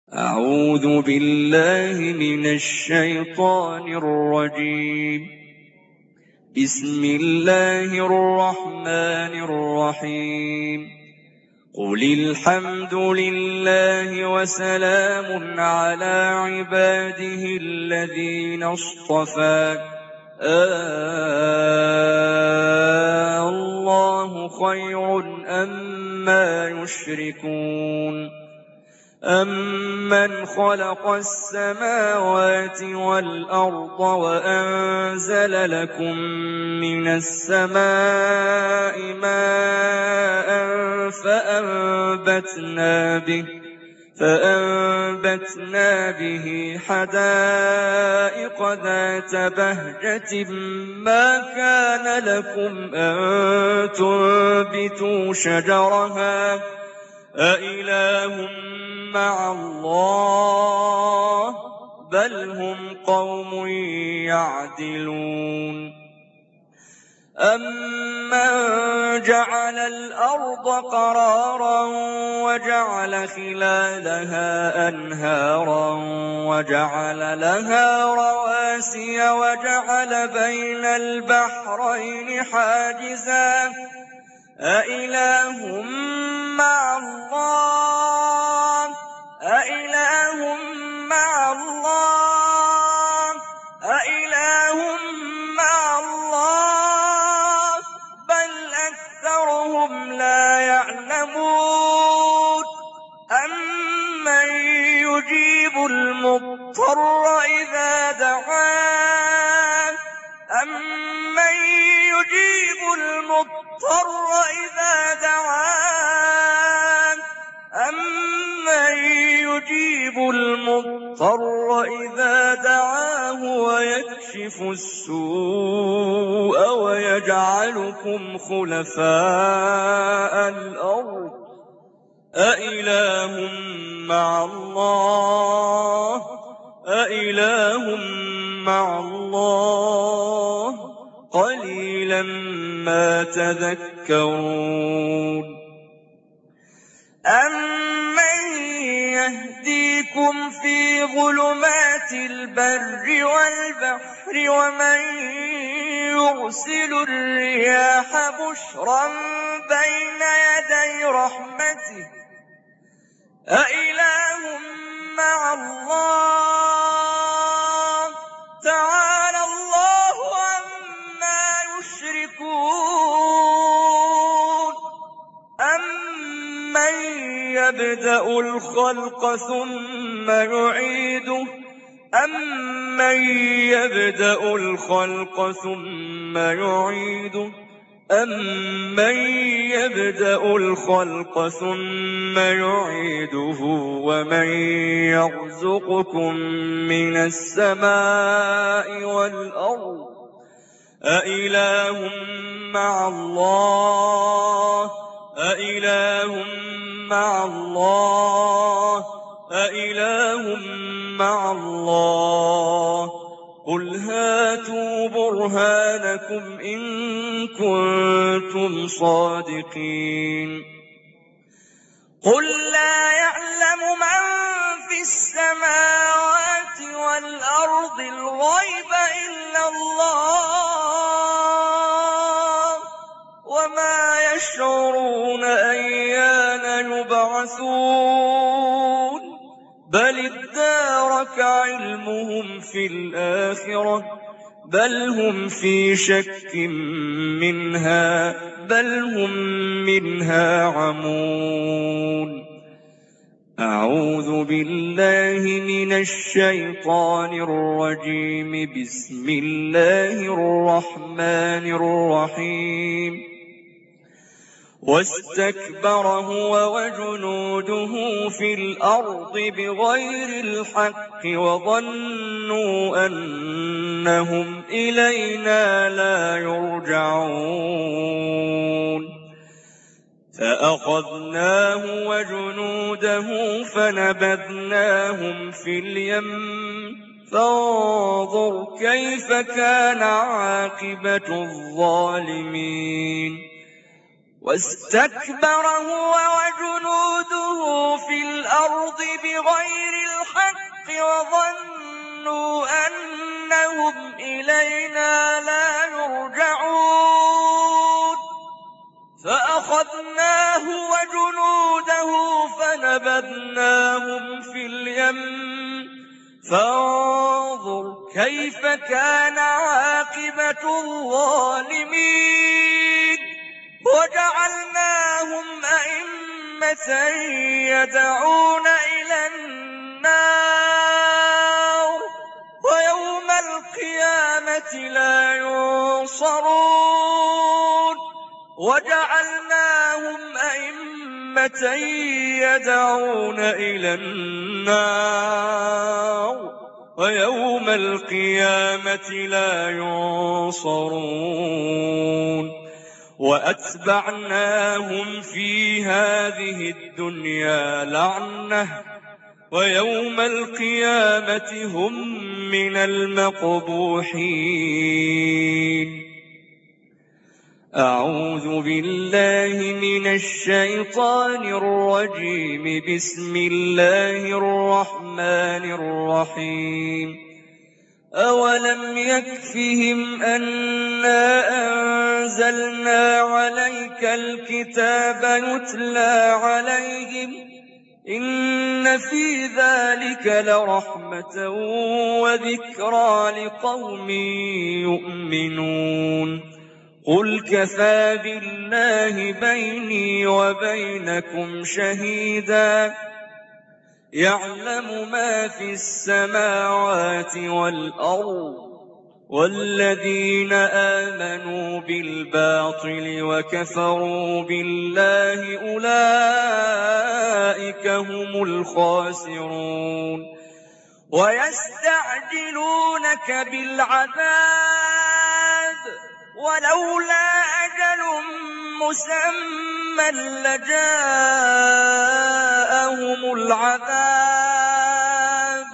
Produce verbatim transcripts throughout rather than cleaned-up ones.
أعوذ بالله من الشيطان الرجيم. بسم الله الرحمن الرحيم. قل الحمد لله وسلام على عباده الذين اصطفى آه الله خير أما يشركون. أَمَّنْ خَلَقَ السَّمَاوَاتِ وَالْأَرْضَ وَأَنزَلَ لَكُم مِّنَ السَّمَاءِ مَاءً فَأَنبَتْنَا بِهِ فَأَنبَتْنَا بِهِ حَدَائِقَ ذَاتَ بَهْجَةٍ مَّا كَانَ لَكُمْ أَن تُنبِتُوا شَجَرَهَا أَإِلَٰهٌ مع الله بل هم قوم يعدلون. أَمَّن جَعَلَ الْأَرْضَ قَرَارًا وَجَعَلَ خِلَالَهَا أَنْهَارًا وَجَعَلَ لَهَا رَوَاسِيَ وَجَعَلَ بَيْنَ الْبَحْرَيْنِ حَاجِزًا أَإِلَٰهٌ مع الله أَإِلَٰهٌ مع الله أَإِلَٰهٌ مع الله بل أكثرهم لا يعلمون. أَمَّن يُجِيبُ الْمُضْطَرَّ إِذَا دَعَاهُ أَمَّن يُجِيبُ الْمُضْطَرَّ إِذَا دَعَاهُ أَمَّن يُجِيبُ الْمُضْطَرَّ إِذَا دَعَاهُ وَيَكْشِفُ السُّوءَ وَيَجْعَلُكُمْ خُلَفَاءَ الْأَرْضِ أَإِلَٰهٌ مع الله أَإِلَٰهٌ مع الله قليلا ما تذكرون. أَمَّن يهديكم في ظلمات البر والبحر ومن يرسل الرياح بشرا بين يدي رحمته أإله مع الله تعالى الله عما يشركون. أَمَّن يبدأ الخلق ثم يعيده أَمَّن يبدأ الخلق ثم يعيده أَمَّن يبدأ الخلق ثم يعيده ومن يرزقكم من السماء والأرض أإله مع الله أإله مع الله أإله مع الله قل هاتوا برهانكم إن كنتم صادقين. قل لا يعلم من في السماوات والأرض الغيب إلا الله وما يشعرون أيان يبعثون بل ادارك علمهم في الآخرة بل هم في شك منها بل هم منها عمون. أعوذ بالله من الشيطان الرجيم. بسم الله الرحمن الرحيم. واستكبر هو وجنوده في الأرض بغير الحق وظنوا أنهم إلينا لا يرجعون فأخذناه وجنوده فنبذناهم في اليم فانظر كيف كان عاقبة الظالمين. واستكبر هو وجنوده في الأرض بغير الحق وظنوا أنهم إلينا لا يرجعون فأخذناه وجنوده فنبذناهم في اليم فانظر كيف كان عاقبة الظالمين وجعلناهم أئمة يدعون إلى النار ويوم القيامة لا ينصرون وجعلناهم أئمة يدعون إلى النار ويوم القيامة لا ينصرون وأتبعناهم في هذه الدنيا لعنة ويوم القيامة هم من المقبوحين. أعوذ بالله من الشيطان الرجيم. بسم الله الرحمن الرحيم. أولم يكفهم أنا أنزلنا عليك الكتاب يتلى عليهم إن في ذلك لرحمة وذكرى لقوم يؤمنون. قل كفى بالله بيني وبينكم شهيدا يعلم ما في السماوات والأرض والذين آمنوا بالباطل وكفروا بالله أولئك هم الخاسرون. ويستعجلونك بالعذاب ولولا أجل مسمى لجاءهم العذاب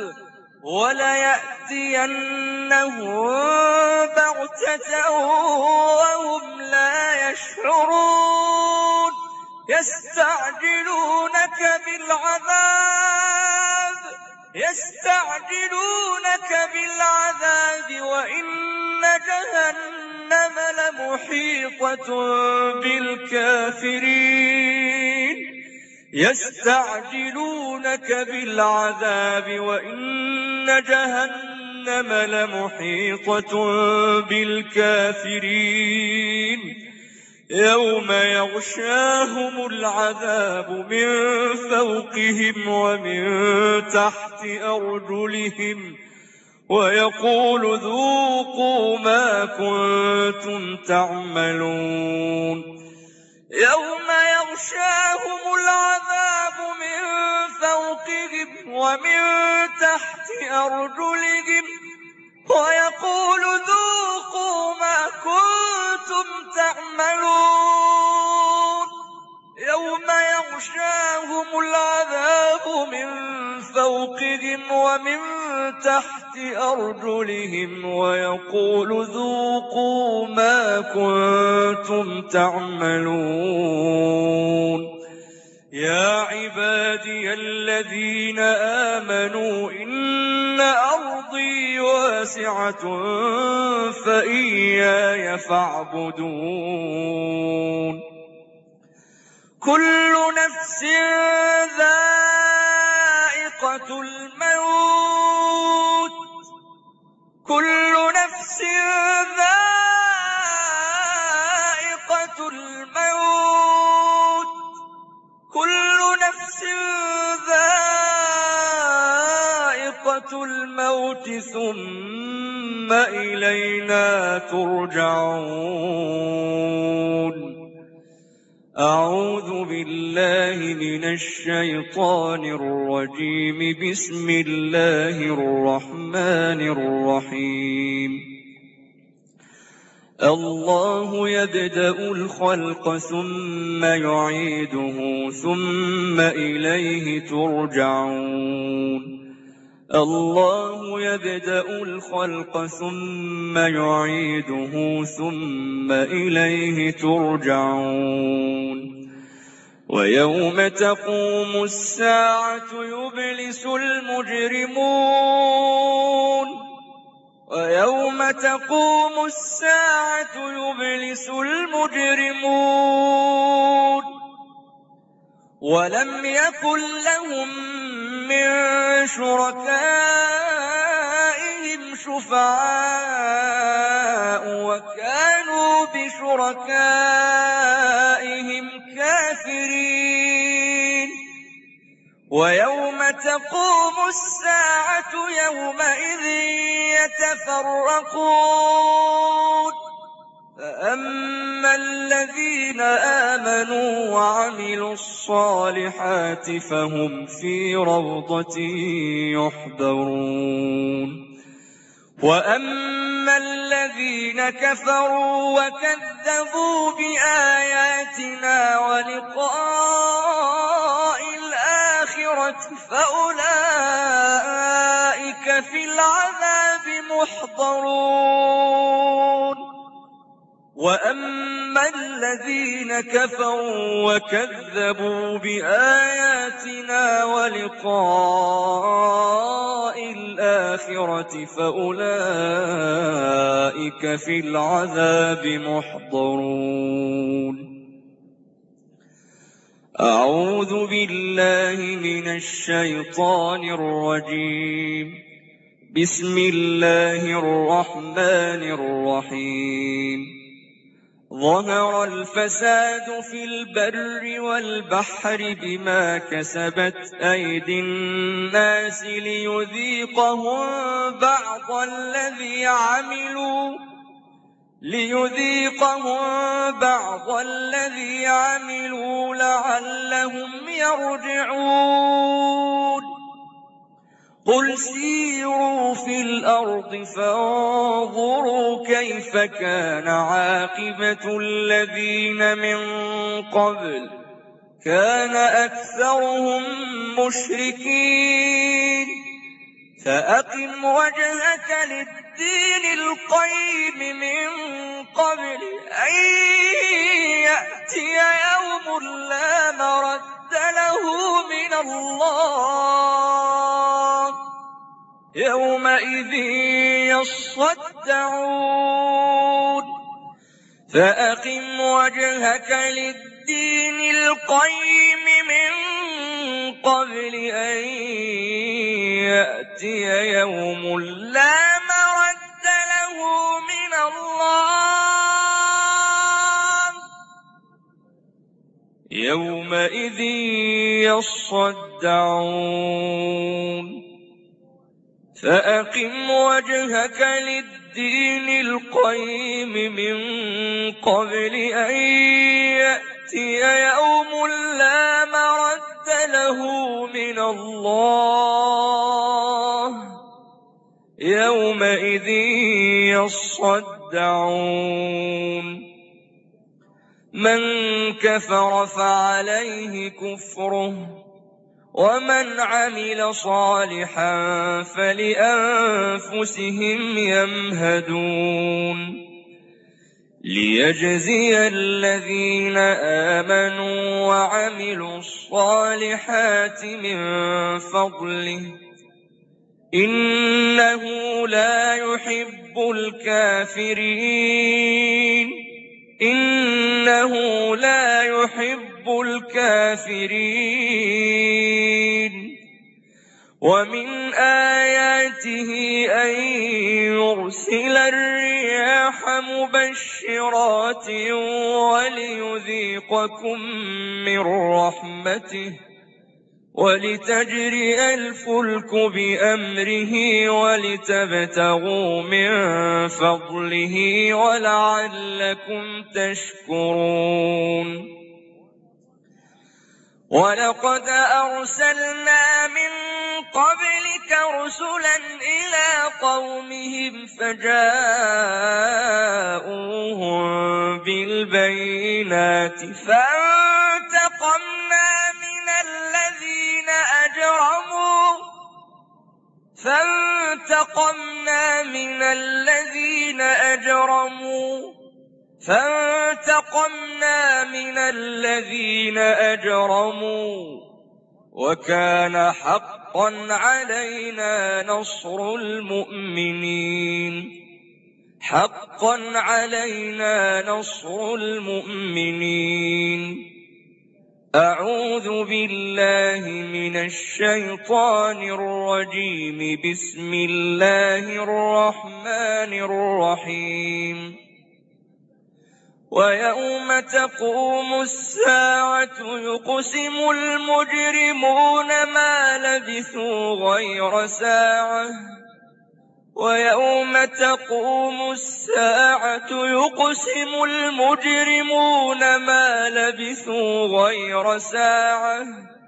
وليأتينهم بغتة وهم لا يشعرون. يستعجلونك بالعذاب يستعجلونك بالعذاب وإن جهنم لمحيطة بالكافرين. يستعجلونك بالعذاب وإن جهنم لمحيطة بالكافرين. يوم يغشاهم العذاب من فوقهم ومن تحت أرجلهم ويقول ذوقوا ما كنتم تعملون. يوم يغشاهم العذاب من فوقهم ومن تحت أرجلهم ويقول ذوقوا ما كنتم تعملون. يوم يغشاهم العذاب من فوقهم ومن تحت أرجلهم ويقول ذوقوا ما كنتم تعملون. يا عبادي الذين آمنوا إن أرضي واسعة فإياي فاعبدون. كل نفس ذائقة الموت كل نفس ذائقة الموت كل نفس ذائقة الموت ثم إلينا ترجعون. أعوذ بالله من الشيطان الرجيم. بسم الله الرحمن الرحيم. الله يبدأ الخلق ثم يعيده ثم إليه ترجعون. الله يبدأ الخلق ثم يعيده ثم إليه ترجعون ويوم تقوم الساعة يبلس المجرمون ويوم تقوم الساعة يبلس المجرمون ولم يكن لهم من شركائهم شفعاء وكانوا بشركائهم كافرين ويوم تقوم الساعة يومئذ يتفرقون فأما الذين آمنوا وعملوا الصالحات فهم في روضة يحبرون وأما الذين كفروا وكذبوا بآياتنا ولقاء الآخرة فأولئك في العذاب محضرون وأما الذين كفروا وكذبوا بآياتنا ولقاء الآخرة فأولئك في العذاب محضرون أعوذ بالله من الشيطان الرجيم بسم الله الرحمن الرحيم ظهر الفساد في البر والبحر بما كسبت أيدي الناس ليذيقهم بعض الذي عملوا ليذيقهم بعض الذي عملوا لعلهم يرجعون قل سيروا في الأرض فانظروا كيف كان عاقبة الذين من قبل كان أكثرهم مشركين فأقم وجهك للدين القيم من قبل أن يأتي يوم لا مرد له من الله يومئذ يصدعون فأقم وجهك للدين القيم من قبل أن يأتي يوم لا مرد له من الله يومئذ يصدعون فأقم وجهك للدين القيم من قبل أن يأتي يوم لا مرد له من الله يومئذ يصدعون من كفر فعليه كفره ومن عمل صالحا فلأنفسهم يمهدون ليجزي الذين آمنوا وعملوا الصالحات من فضله إنه لا يحب الكافرين إنه لا يحب الكافرين ومن آياته أن يرسل الرياح مبشرات وليذيقكم من رحمته ولتجري الفلك بأمره ولتبتغوا من فضله ولعلكم تشكرون ولقد أرسلنا من قبلك رسلا إلى قومهم فجاءوهم بالبينات فانتقمنا من الذين أجرموا فانتقمنا من الذين أجرموا فانتقمنا من الذين أجرموا وكان حقا علينا نصر المؤمنين حقا علينا نصر المؤمنين أعوذ بالله من الشيطان الرجيم بسم الله الرحمن الرحيم ويوم تقوم الساعة يقسم المجرمون ما لبثوا غير ساعة ويوم تقوم الساعة يقسم المجرمون ما لبثوا غير ساعة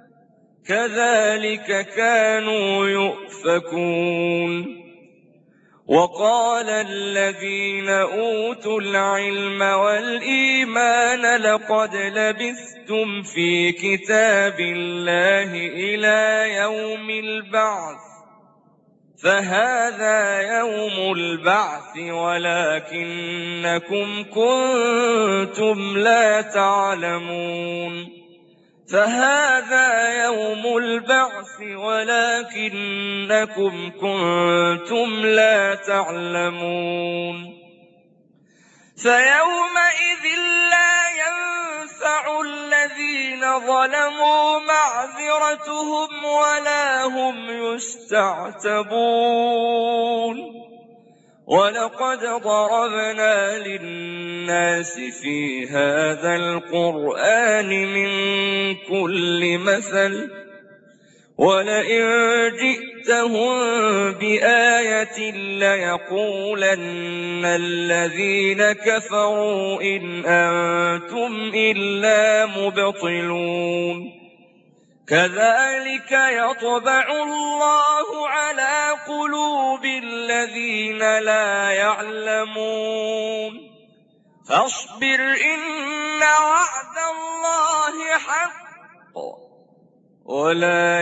كذلك كانوا يؤفكون وقال الذين أوتوا العلم والإيمان لقد لبثتم في كتاب الله إلى يوم البعث فهذا يوم البعث ولكنكم كنتم لا تعلمون فهذا يوم البعث ولكنكم كنتم لا تعلمون فيومئذ لا ينفع الذين ظلموا معذرتهم ولا هم يستعتبون ولقد ضربنا للناس في هذا القرآن من كل مثل ولئن جئتهم بآية ليقولن الذين كفروا إن أنتم إلا مبطلون كذلك يطبع الله على قلوب الذين لا يعلمون فاصبر إن وعد الله حق ولا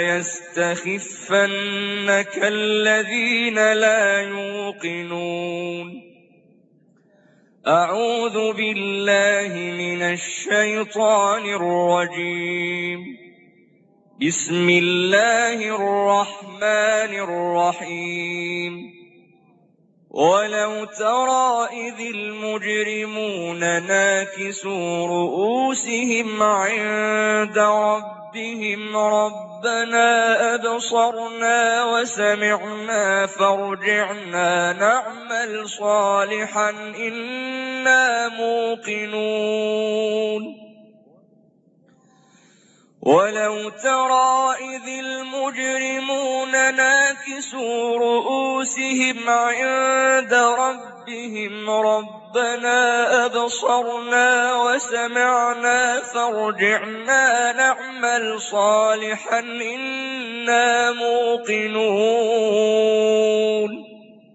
يستخفنك الذين لا يوقنون أعوذ بالله من الشيطان الرجيم بسم الله الرحمن الرحيم ولو ترى إذ المجرمون ناكسوا رؤوسهم عند ربهم ربنا أبصرنا وسمعنا فارجعنا نعمل صالحا إنا موقنون ولو ترى إذ المجرمون ناكسوا رؤوسهم عند ربهم ربنا أبصرنا وسمعنا فارجعنا نعمل صالحا إنا موقنون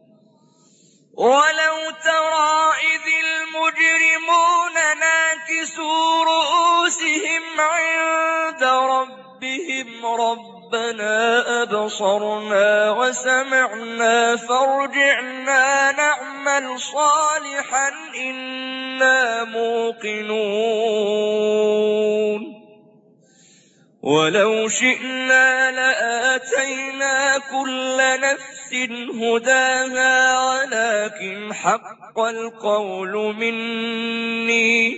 ولو ترى إذ المجرمون ناكسوا رؤوسهم عند ربهم ربنا أبصرنا وسمعنا فارجعنا نعمل صالحا إنا موقنون ولو شئنا لآتينا كل نفس هداها ولكن حق القول مني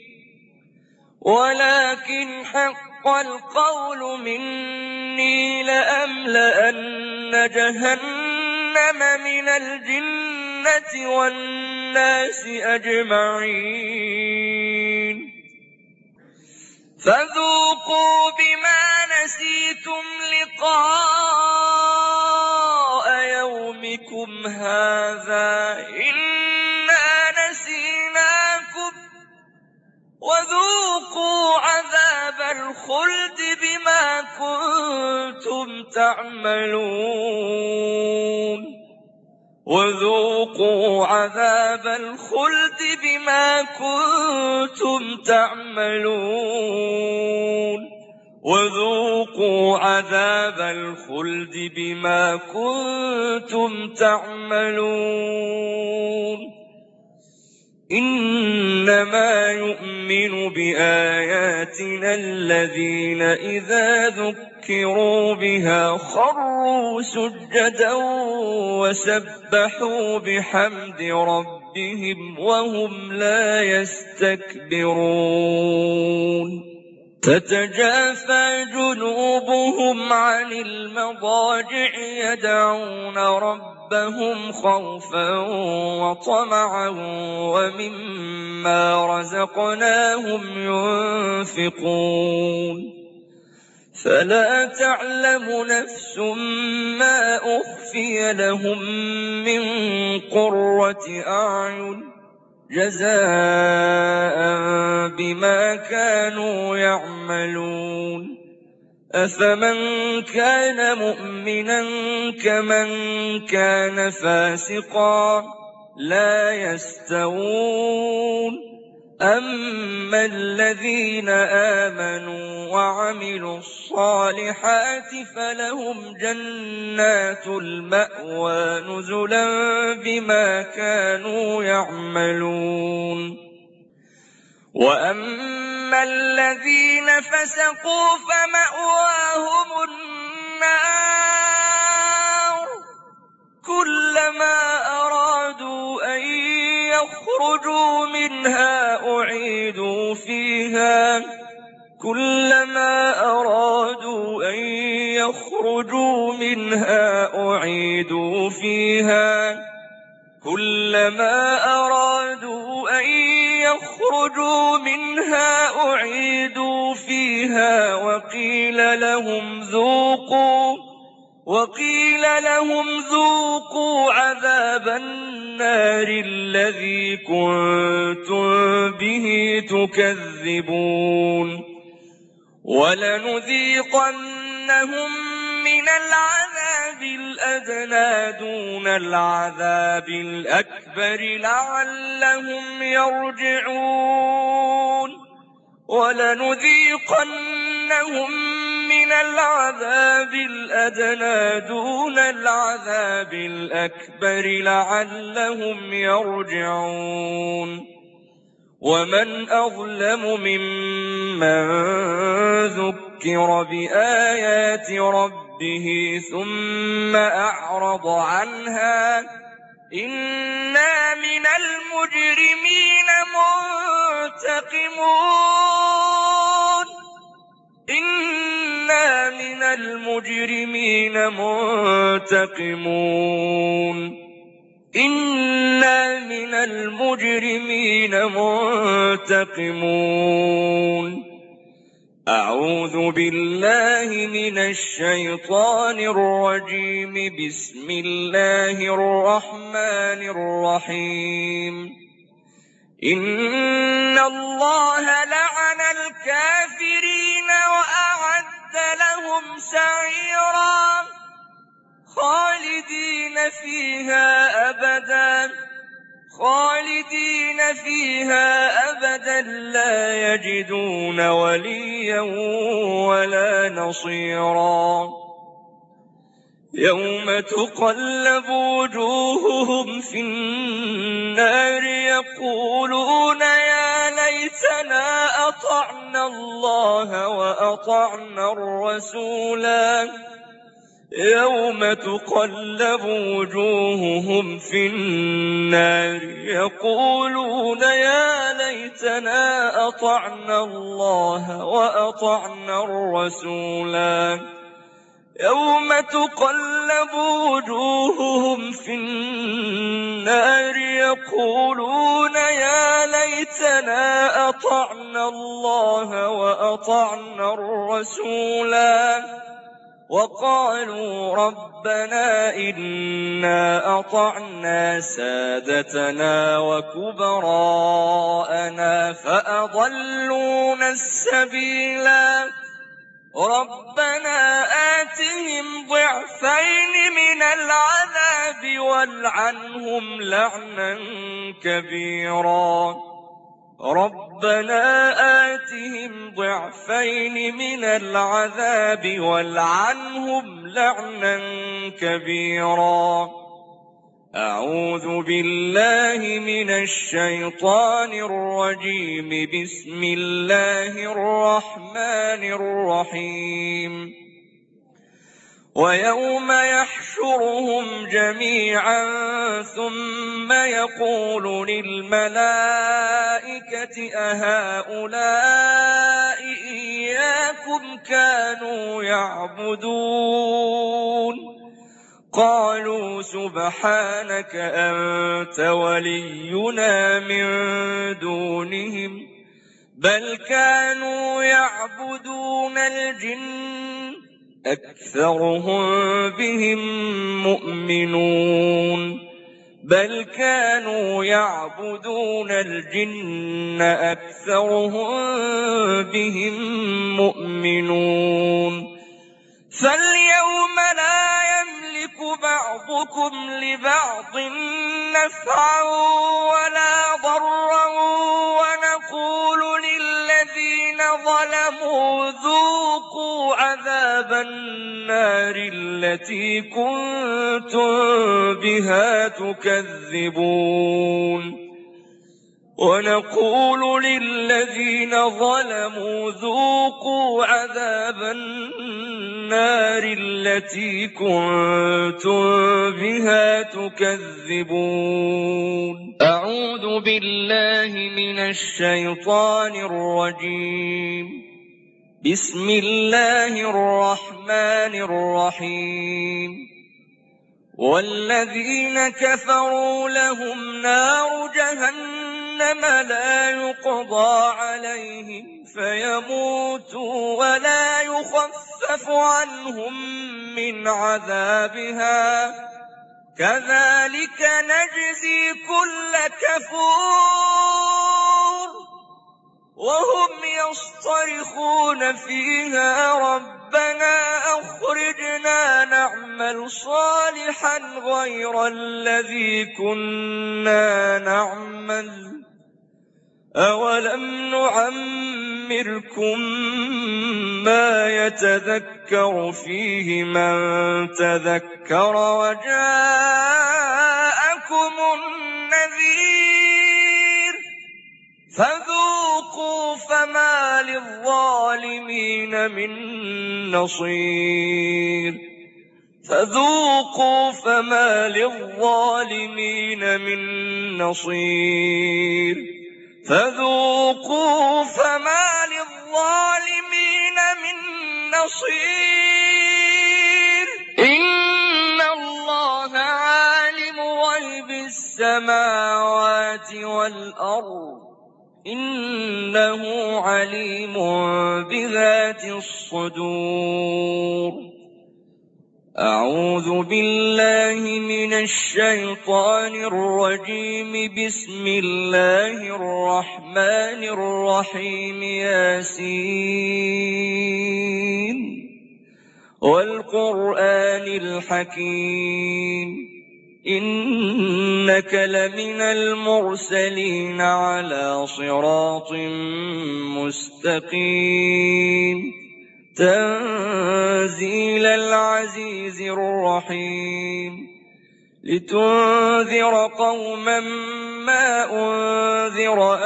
ولكن حق القول مني لأملأن جهنم من الجنة والناس أجمعين فذوقوا بما نسيتم لقاء يومكم هذا إنا نسيناكم وذوقوا عذاب الخلد بما كنتم تعملون وذوقوا عذاب الخلد بما كنتم تعملون وذوقوا عذاب الخلد بما كنتم تعملون إنما يؤمن بآياتنا الذين إذا ذكروا بها خروا سجدا وسبحوا بحمد ربهم وهم لا يستكبرون تتجافى جنوبهم عن المضاجع يدعون ربهم خوفا وطمعا ومما رزقناهم ينفقون فلا تعلم نفس ما أخفي لهم من قرة أعين جزاء بما كانوا يعملون أفمن كان مؤمنا كمن كان فاسقا لا يستوون أما الذين آمنوا وعملوا الصالحات فلهم جنات المأوى نزلا بما كانوا يعملون وأما الذين فسقوا فمأواهم النار كلما أرادوا أن يخرجوا منها أعيدوا فيها كلما أرادوا أن يخرجوا منها أعيدوا فيها كلما أرادوا أن يخرجوا منها أعيدوا فيها وقيل لهم ذوقوا وقيل لهم ذوقوا عذاب النار الذي كنتم به تكذبون ولنذيقنهم من العذاب الأدنى دون العذاب الأكبر لعلهم يرجعون ولنذيقنهم من العذاب الأدنى دون العذاب الأكبر لعلهم يرجعون ومن أظلم ممن ذكر بآيات ربه ثم أعرض عنها إنا من المجرمين منتقمون إنا من المجرمين منتقمون إنا من المجرمين منتقمون أعوذ بالله من الشيطان الرجيم بسم الله الرحمن الرحيم إن الله لعن الكافرين وأعد لهم سعيرا خالدين فيها أبدا خالدين فيها أبدا لا يجدون وليا ولا نصيرا يوم تقلب وجوههم في النار يقولون يا ليتنا أطعنا الله وأطعنا الرسولا يوم تقلب وجوههم في النار يقولون يا ليتنا أطعنا الله وأطعنا الرسولا يوم تقلب وجوههم في النار يقولون يا ليتنا أطعنا الله وأطعنا الرسولا وقالوا ربنا إنا أطعنا سادتنا وكبراءنا فأضلونا السبيلا ربنا آتهم ضعفين من العذاب والعنهم لعنا كبيرا رب ربنا آتهم ضعفين من العذاب والعنهم لعنا كبيرا. أعوذ بالله من الشيطان الرجيم. بسم الله الرحمن الرحيم. ويوم يحشرهم جميعا ثم يقول للملائكة أهؤلاء إياكم كانوا يعبدون؟ قالوا سبحانك أنت ولينا من دونهم بل كانوا يعبدون الجن أكثرهم بهم مؤمنون بل كانوا يعبدون الجن أكثرهم بهم مؤمنون. فاليوم لا يملك بعضكم لبعض نفعا ولا ضرا ونقول للذين ظلموا ذوقوا عذاب النار التي كنتم بها تكذبون ونقول للذين ظلموا ذوقوا عذاب النار التي كنتم بها تكذبون. أعوذ بالله من الشيطان الرجيم. بسم الله الرحمن الرحيم. والذين كفروا لهم نار جهنم لا يقضى عليهم فيموتوا ولا يخفف عنهم من عذابها كذلك نجزي كل كفور. وهم يصطرخون فيها ربنا أخرجنا نعمل صالحا غير الذي كنا نعمل أولم نعمركم ما يتذكر فيه من تذكر وجاءكم النذير فذوقوا فما للظالمين من نصير فذوقوا فما للظالمين من نصير فذوقوا فما للظالمين من نصير. إن الله عالم غيب السماوات والأرض إنه عليم بذات الصدور. أعوذ بالله من الشيطان الرجيم. بسم الله الرحمن الرحيم. ياسين والقرآن الحكيم إنك لمن المرسلين على صراط مستقيم تنزيل العزيز الرحيم لتنذر قوما ما أنذر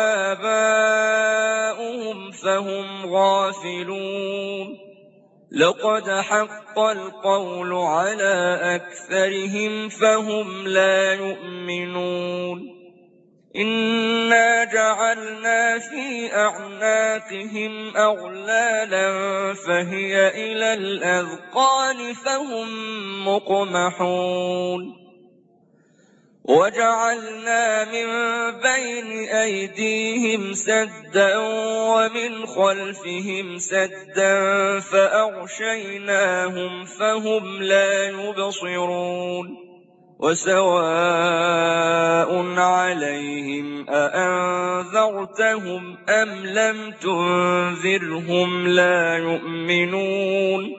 آباؤهم فهم غافلون لقد حق القول على أكثرهم فهم لا يؤمنون. إنا جعلنا في أعناقهم أغلالا فهي إلى الأذقان فهم مقمحون وجعلنا من بين أيديهم سدا ومن خلفهم سدا فأغشيناهم فهم لا يبصرون وسواء عليهم أأنذرتهم أم لم تنذرهم لا يؤمنون.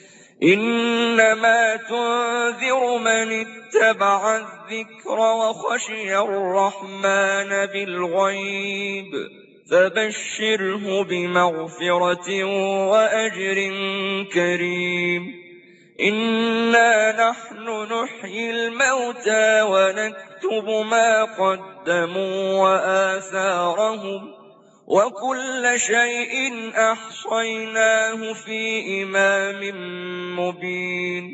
إنما تنذر من اتبع الذكر وخشي الرحمن بالغيب فبشره بمغفرة وأجر كريم. إنا نحن نحيي الموتى ونكتب ما قدموا وآثارهم وكل شيء أحصيناه في إمام مبين.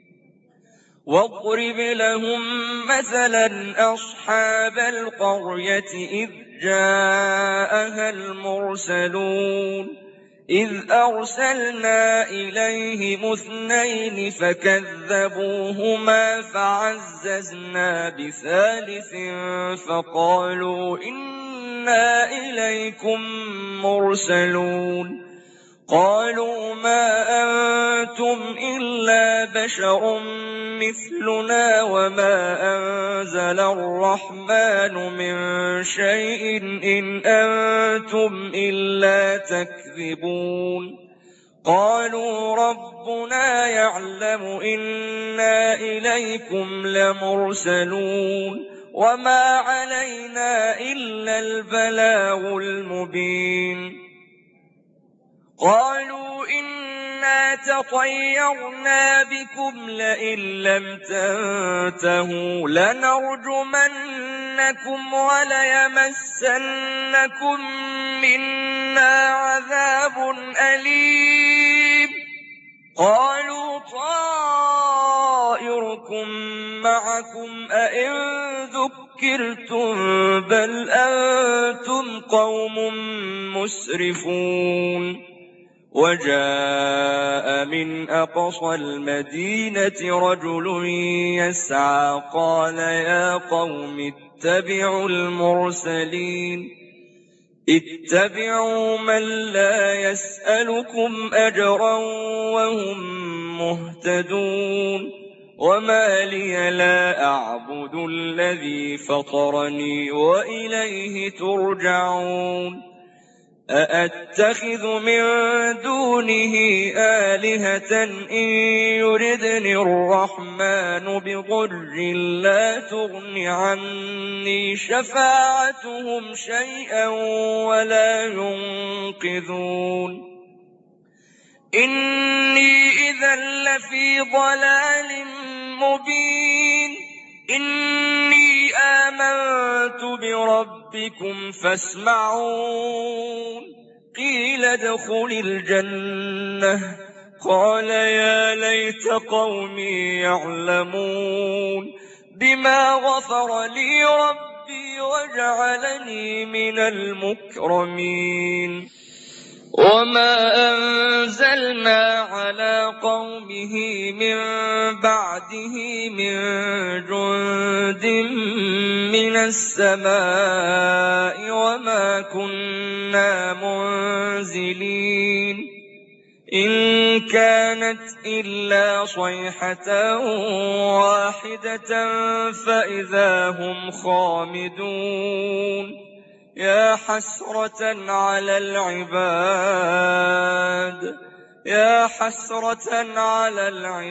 واضرب لهم مثلا أصحاب القرية إذ جاءها المرسلون إذ أرسلنا إليهم اثنين فكذبوهما فعززنا بثالث فقالوا إنا إليكم مرسلون. قالوا ما أنتم إلا بشر مثلنا وما أنزل الرحمن من شيء إن أنتم إلا تكذبون. قالوا ربنا يعلم إنا إليكم لمرسلون وما علينا إلا البلاغ المبين. قالوا إنا تطيرنا بكم لئن لم تنتهوا لنرجمنكم وليمسنكم منا عذاب أليم. قالوا طائركم معكم أئن ذكرتم بل أنتم قوم مسرفون. وجاء من أقصى المدينة رجل يسعى قال يا قوم اتبعوا المرسلين اتبعوا من لا يسألكم أجرا وهم مهتدون. وما لي لا أعبد الذي فطرني وإليه ترجعون. أأتخذ من دونه آلهة إن يردني الرحمن بضر لا تغن عني شفاعتهم شيئا ولا ينقذون. إني إذا لفي ضلال مبين. إني آمنت بربكم فاسمعون. قيل ادخل الجنة قال يا ليت قومي يعلمون بما غفر لي ربي وجعلني من المكرمين. وما أنزلنا على قومه من بعده من جند من السماء وما كنا منزلين. إن كانت إلا صيحة واحدة فإذا هم خامدون. يا حسرة على العباد يا حسرة على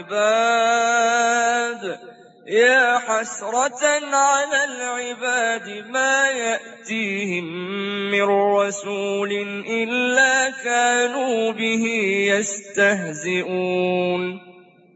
العباد يا حسرة على العباد ما يأتيهم من رسول إلا كانوا به يستهزئون.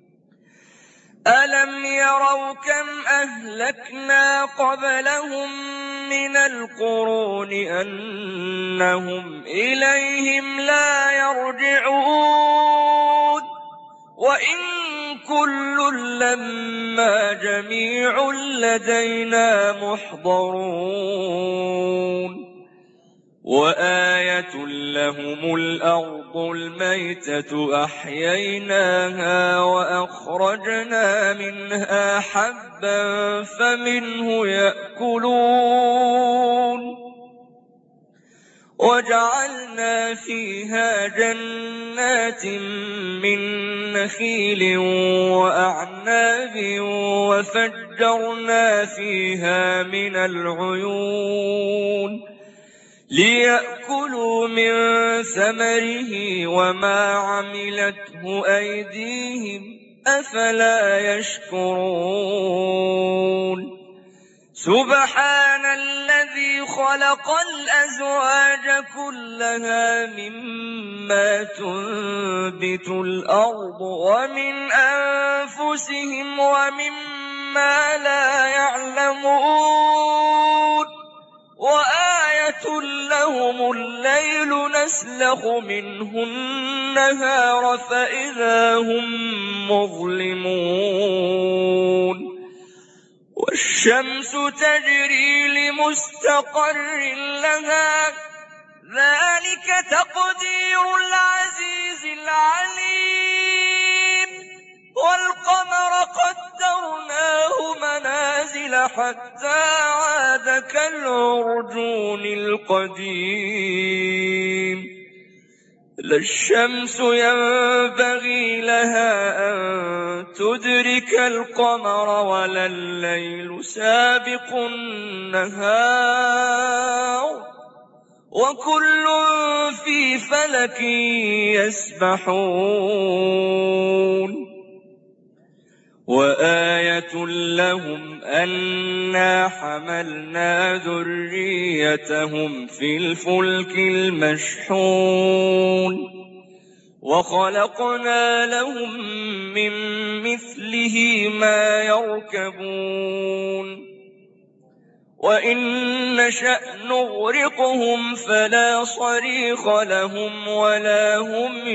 ألم يروا كم أهلكنا قبلهم من القرون أنهم إليهم لا يرجعون. وإن كل لما جميع لدينا محضرون. وآية لهم الأرض الميتة أحييناها وأخرجنا منها حبا فمنه يأكلون. وجعلنا فيها جنات من نخيل وأعناب وفجرنا فيها من العيون ليأكلوا من ثمره وما عملته أيديهم أفلا يشكرون. سبحان الذي خلق الأزواج كلها مما تنبت الأرض ومن أنفسهم ومما لا يعلمون وآية لهم الليل نسلخ منه النهار فإذا هم مظلمون والشمس تجري لمستقر لها ذلك تقدير العزيز العليم والقمر قدرناه منازل حتى عاد كالعرجون القديم لا الشمس ينبغي لها أن تدرك القمر ولا الليل سابق النهار وكل في فلك يسبحون وآية لهم أنا حملنا ذريتهم في الفلك المشحون وخلقنا لهم من مثله ما يركبون وإن نشأ نغرقهم فلا صريخ لهم ولا هم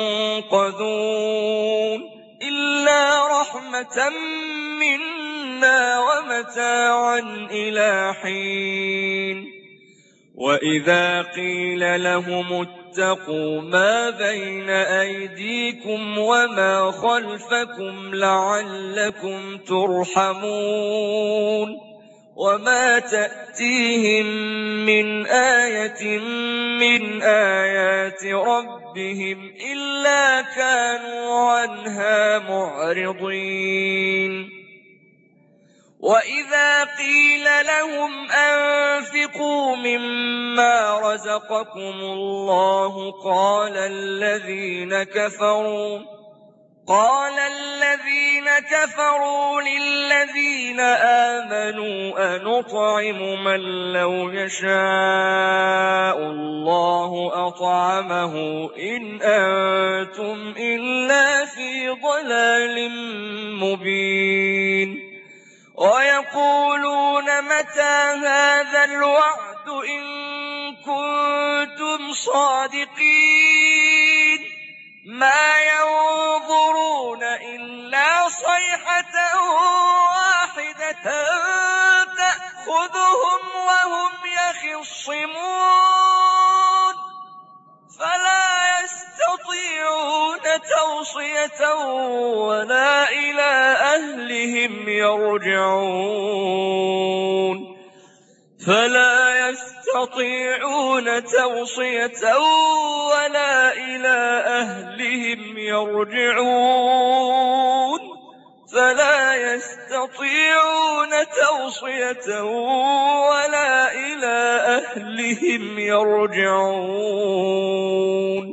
ينقذون إلا رحمة منا ومتاعا إلى حين وإذا قيل لهم اتقوا ما بين أيديكم وما خلفكم لعلكم ترحمون وما تأتيهم من آية من آيات ربهم إلا كانوا عنها معرضين وإذا قيل لهم أنفقوا مما رزقكم الله قال الذين كفروا قال الذين كفروا للذين آمنوا أنطعم من لو يشاء الله أطعمه إن أنتم إلا في ضلال مبين ويقولون متى هذا الوعد إن كنتم صادقين ما ينظرون إلا صيحة واحدة تأخذهم وهم يخصمون فلا يستطيعون توصية ولا إلى أهلهم يرجعون فلا يستطيعون توصية ولا إلى أهلهم يرجعون فلا يستطيعون توصية ولا إلى أهلهم يرجعون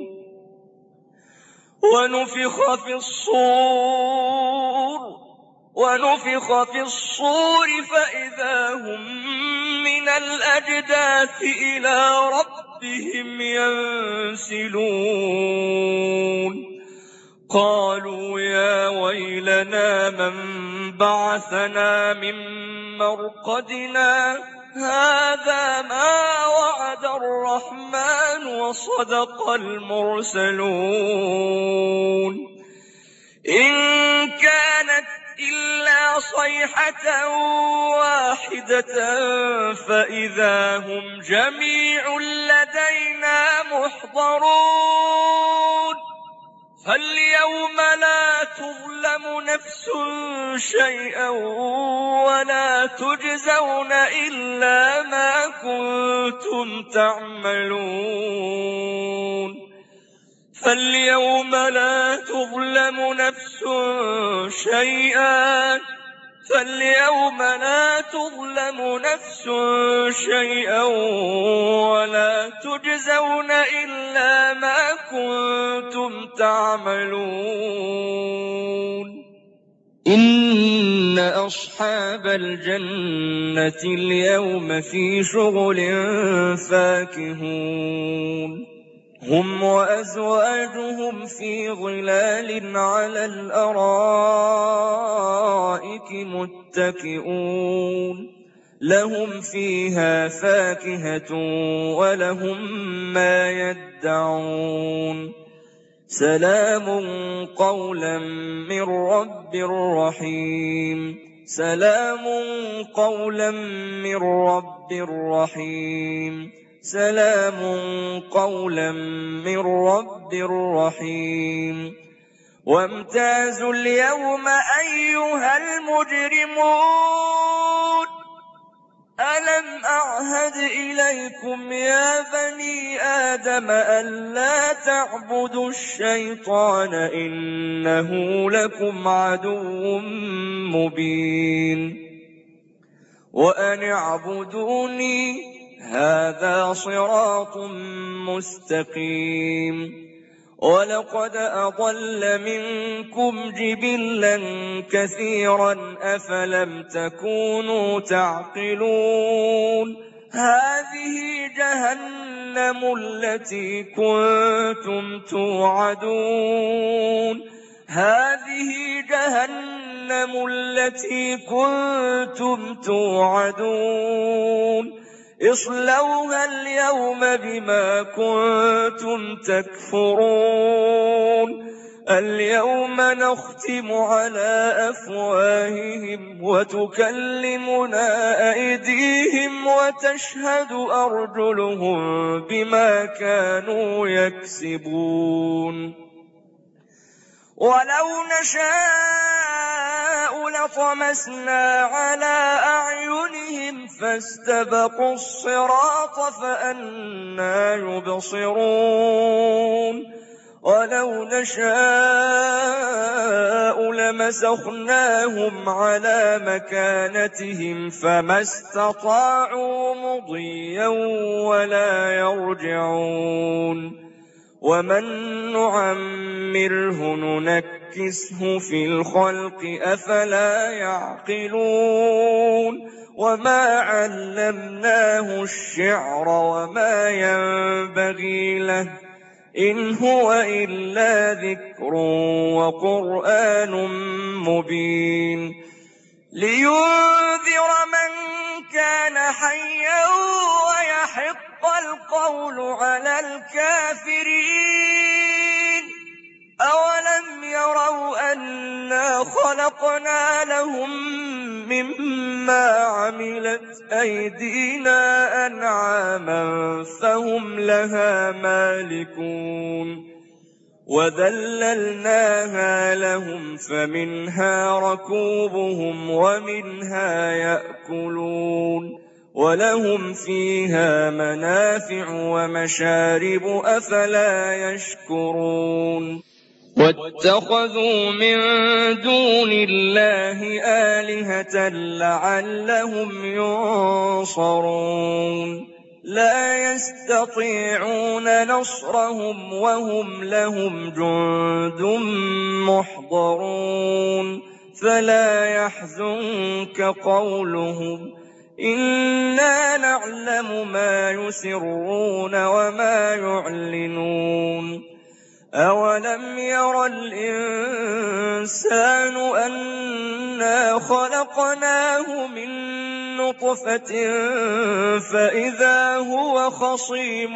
ونفخ في الصور ونفخ في الصور فإذا هم من الأجداث إلى ربهم ينسلون قالوا يا ويلنا من بعثنا من مرقدنا هذا ما وعد الرحمن وصدق المرسلون إن كانت إلا صيحة واحدة فإذا هم جميع لدينا محضرون فاليوم لا تظلم نفس شيئا ولا تجزون إلا ما كنتم تعملون فاليوم لا تظلم نفس شيئا فاليوم لا تظلم نفس شيئا ولا تجزون إلا ما كنتم تعملون إن أصحاب الجنة اليوم في شغل فاكهون هم وأزواجهم في ظلال على الأرائك متكئون لهم فيها فاكهة ولهم ما يدعون سلام قولا من رب رحيم سلام قولا من رب رحيم سلام قولا من رب رحيم وامتازوا اليوم أيها المجرمون ألم أعهد إليكم يا بني آدم ألا تعبدوا الشيطان إنه لكم عدو مبين وأن اعبدوني هذا صراط مستقيم ولقد أضل منكم جبلا كثيرا أفلم تكونوا تعقلون هذه جهنم التي كنتم توعدون هذه جهنم التي كنتم توعدون اصلوها اليوم بما كنتم تكفرون اليوم نختم على أفواههم وتكلمنا أيديهم وتشهد أرجلهم بما كانوا يكسبون ولو نشاء لطمسنا على أعينهم فاستبقوا الصراط فأنى يبصرون ولو نشاء لمسخناهم على مكانتهم فما استطاعوا مضيا ولا يرجعون ومن نعمره ننكسه في الخلق أفلا يعقلون وما علمناه الشعر وما ينبغي له إن هو إلا ذكر وقرآن مبين لينذر من كان حيا ويحق القول على الكافرين أولم يروا أنا خلقنا لهم مما عملت أيدينا أنعاما فهم لها مالكون وذللناها لهم فمنها ركوبهم ومنها يأكلون ولهم فيها منافع ومشارب أفلا يشكرون واتخذوا من دون الله آلهة لعلهم ينصرون لا يستطيعون نصرهم وهم لهم جند محضرون فلا يحزنك قولهم إنا نعلم ما يسرون وما يعلنون أولم ير الإنسان أنا خلقناه من نطفة فإذا هو خصيم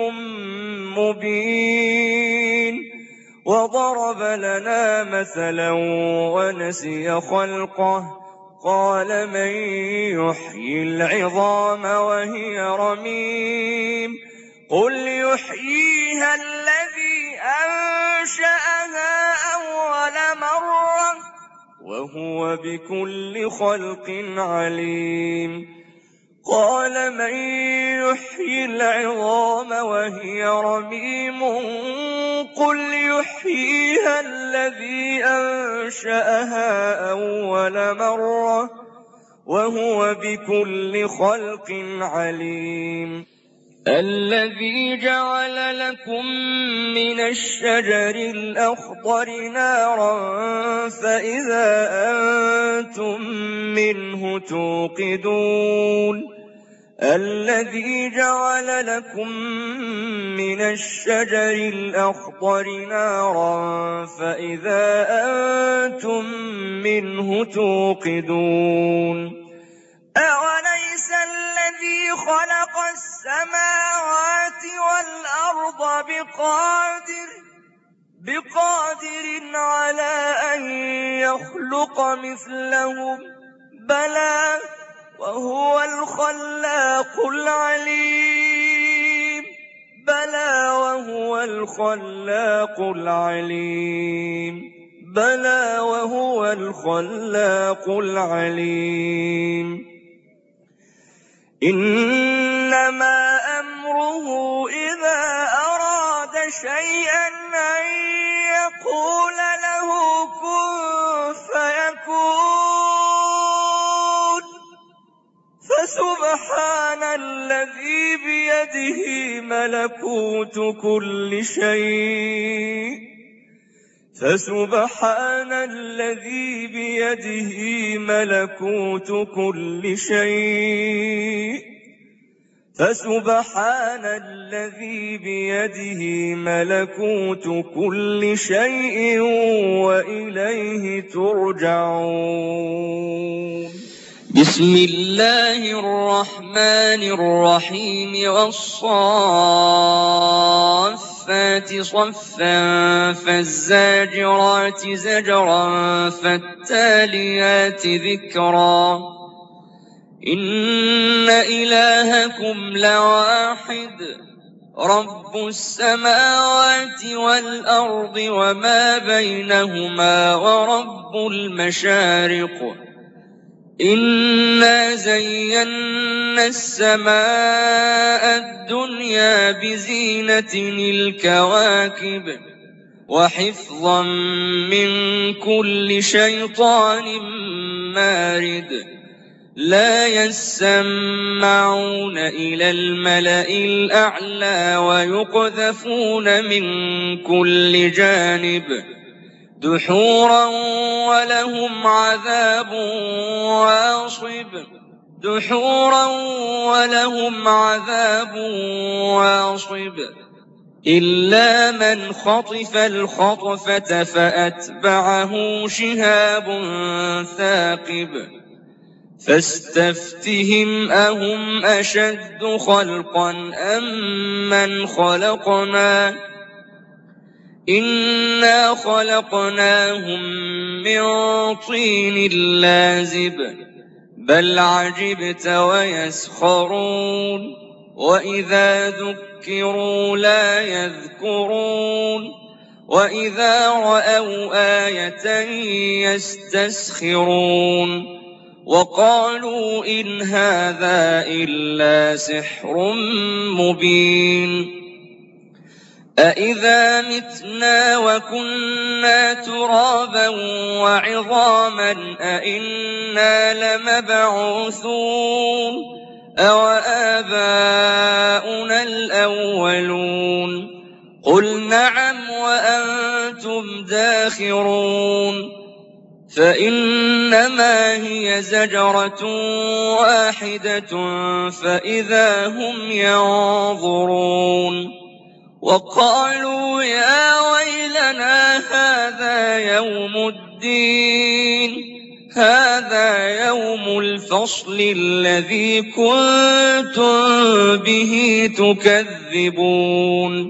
مبين وضرب لنا مثلا ونسي خلقه قال من يحيي العظام وهي رميم قل يحييها الذي أنشأها أول مرة وهو بكل خلق عليم قال من يحيي العظام وهي رميم قل يحييها الذي أنشأها أول مرة وهو بكل خلق عليم الذي جعل لكم من الشجر الأخضر نارا فإذا أنتم منه توقدون الذي جعل لكم من الشجر الأخضر نارا فإذا أنتم منه توقدون أوليس الذي خلق السماوات والأرض بقادر بقادر على أن يخلق مثلهم بلى وهو الخلاق العليم بلى وهو الخلاق العليم بلى وهو الخلاق العليم إنما أمره إذا أراد شيئا أن يقول له كن فيكون فسبحان الذي بيده ملكوت كل شيء فسبحان الذي بيده ملكوت كل شيء فسبحان الذي بيده ملكوت كل شيء وإليه ترجعون بسم الله الرحمن الرحيم والصافات صفا فالزاجرات زجرا فالتاليات ذكرا إن إلهكم لواحد رب السماوات والأرض وما بينهما ورب المشارق إنا زينا السماء الدنيا بزينة الكواكب وحفظا من كل شيطان مارد لا يسمعون إلى الملأ الأعلى ويقذفون من كل جانب دحورا ولهم عذاب واصب دحورا ولهم عذاب واصب إلا من خطف الخطفة فأتبعه شهاب ثاقب فاستفتهم أهم أشد خلقا أم من خلقنا إنا خلقناهم من طين لازب بل عجبت ويسخرون وإذا ذكروا لا يذكرون وإذا رأوا آية يستسخرون وقالوا إن هذا إلا سحر مبين أإذا متنا وكنا ترابا وعظاما أإنا لمبعوثون أوآباؤنا الأولون قل نعم وأنتم داخرون فإنما هي زجرة واحدة فإذا هم ينظرون وقالوا يا ويلنا هذا يوم الدين هذا يوم الفصل الذي كنتم به تكذبون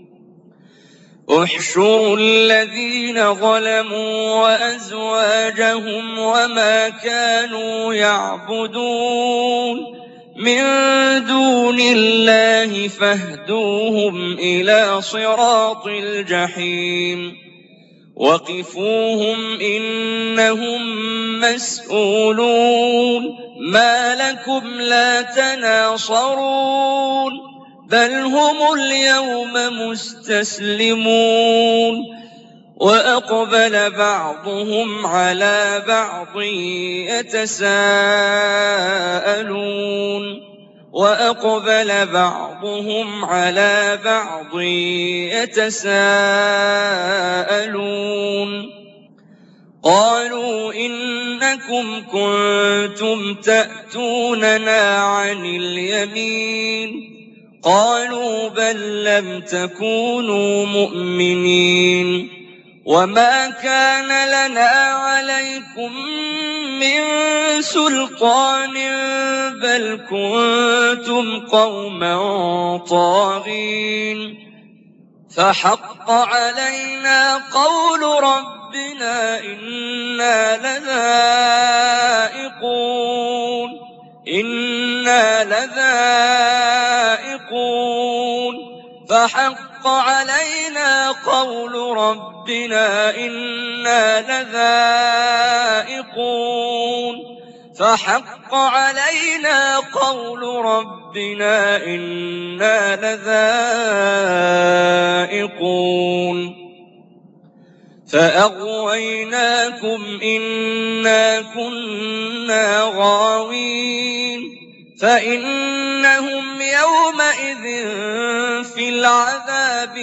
احشروا الذين ظلموا وأزواجهم وما كانوا يعبدون من دون الله فاهدوهم إلى صراط الجحيم وقفوهم إنهم مسؤولون ما لكم لا تناصرون بل هم اليوم مستسلمون وأقبل بعضهم على بعض يتساءلون وأقبل بعضهم على بعض يتساءلون قالوا إنكم كنتم تأتوننا عن اليمين قالوا بل لم تكونوا مؤمنين وما كان لنا عليكم من سلطان بل كنتم قوما طاغين فحق علينا قول ربنا إنا لذائقون إنا لذائقون فحق علينا قول ربنا إنا لذائقون فحق علينا قول ربنا إنا لذائقون فأغويناكم إنا كنا غاوين فإنهم يومئذ في العذاب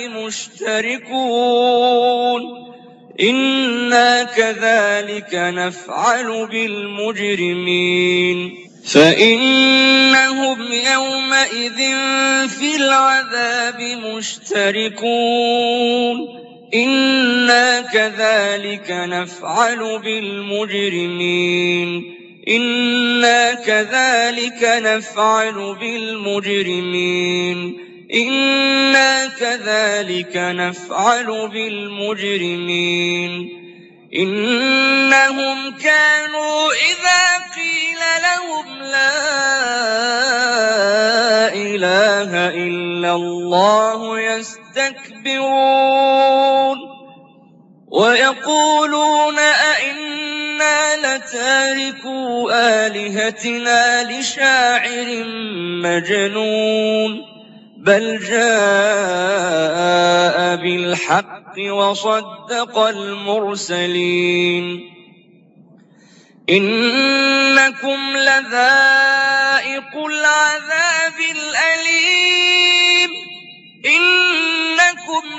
مشتركون إنا كذلك نفعل بالمجرمين فإنهم يومئذ في العذاب مشتركون إنا كذلك نفعل بالمجرمين إنا كذلك نفعل بالمجرمين إنا كذلك نفعل بالمجرمين إنهم كانوا إذا قيل لهم لا إله إلا الله يستكبرون ويقولون أئنا لتاركو آلهتنا لشاعر مجنون بل جاء بالحق وصدق المرسلين إنكم لذائق العذاب الأليم إنكم